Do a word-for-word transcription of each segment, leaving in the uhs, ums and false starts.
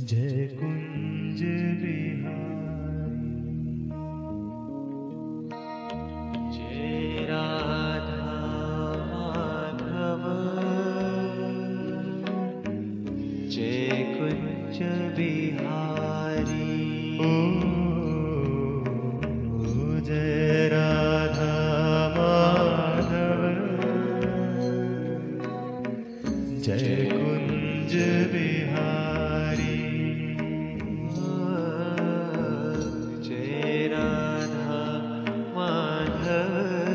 जय कुंज बिहारी, जय राधा माधव, जय कुंज बिहारी। ओ जय राधा माधव, जय कुंज बिहारी। जय राधा माधव,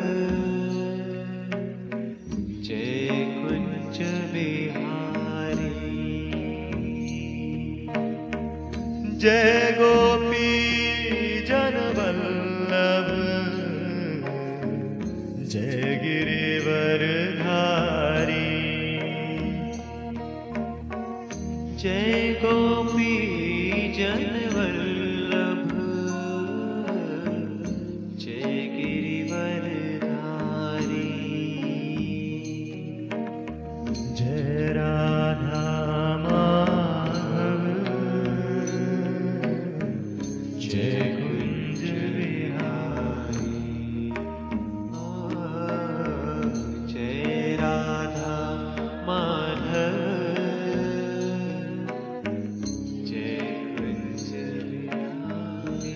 जय कुंज बिहारी। जय गोपी जन वल्लभ, जय गिरिवर धारी। जय गोपी जन वल्लभ, जय गिरिवर धारी। जय राधा माधव, जय कुंज बिहारी। जय राधा माधव, जय कुंज बिहारी।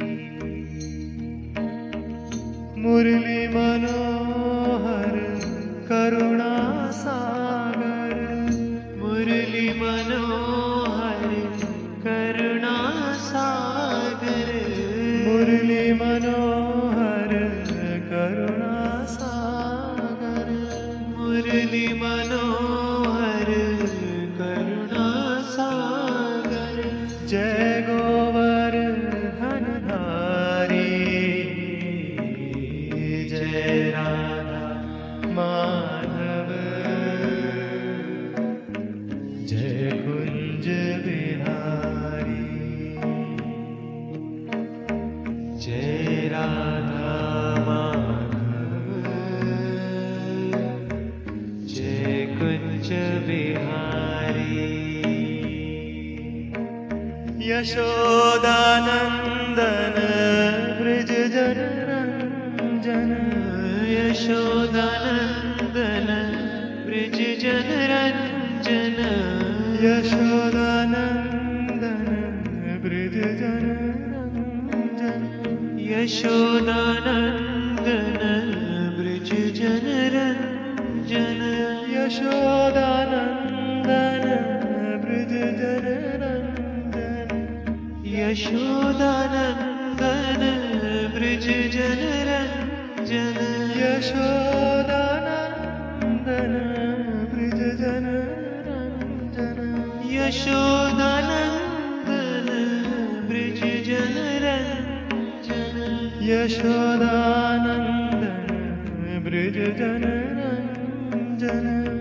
मुरली मनोहर करुणा सागर, मुरली मनोहर करुणा सागर, मुरली मनोहर करुणा सागर। मुरली मनोहर करुणा सागर। जय गोवर्धन धारी, जय राधा माधव, जय कुंज बिहारी। जय राधा माधव, जय कुंज बिहारी। यशोदानंदन ब्रज जन रंजन, यशोदानंदन ब्रज जन रंजन, यशोदानंदन ब्रज जन रंजन। यशोदानंदन ब्रज जन रंजन, यशोदानंदन ब्रज जन रंजन। यशोदानंदन ब्रज जन रंजन, यशोदानंदन ब्रज जन रंजन। यशोदानंदन ब्रज जन रंजन, यशोदानंदन ब्रज जन रंजन।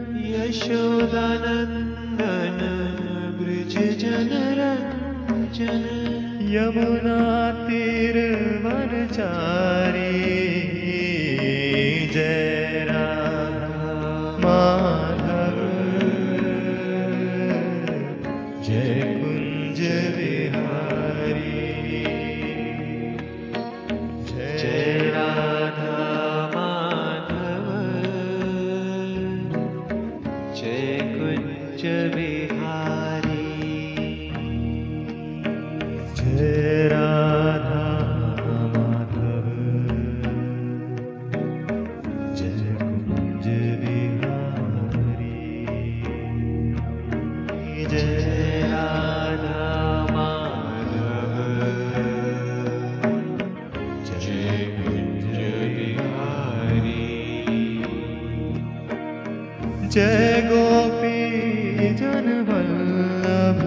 यशोदानंदन ब्रज जन रंजन। यमुना तीर वनचारी, जय राधा माधव, जय कुंज बिहारी। जय राधा माधव, जय कुंज बिहारी। जय राधा माधव, जय कुंज बिहारी। जय राधा माधव, जय कुंज बिहारी। जय गोपी जन वल्लभ,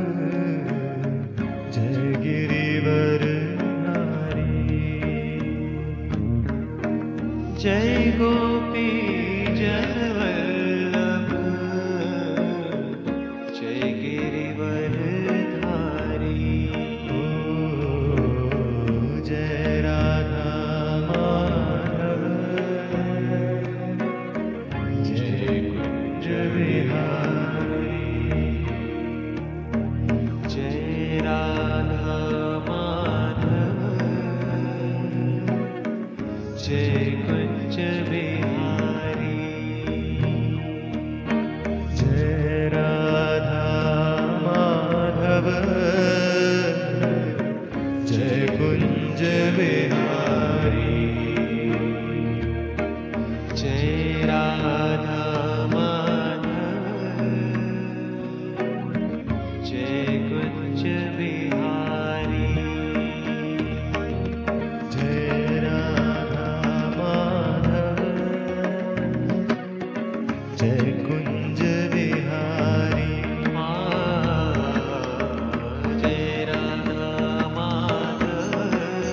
जय गिरिवर धारी। जय गोपी जन वल्लभ, जय गिरिवर धारी। जय राधा माधव, जय कुंज बिहारी। राधा माधव जय कुंज बिहारी जय राधा माधव जय कुंज बिहारी जय राधा माधव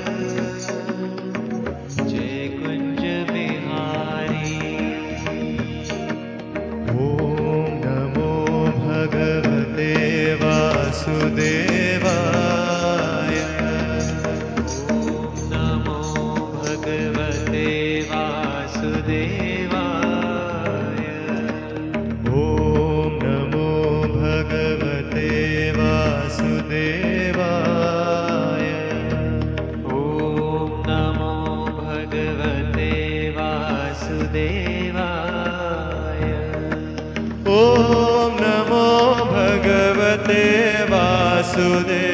जय कुंज बिहारी ओम नमो भगवते वासुदेवाय ओम नमो भगवते वासुदेवाय ओम नमो भगवते वासुदेवाय ओम नमो भगवते वासुदेवाय ओम नमो भगवते वासुदेवाय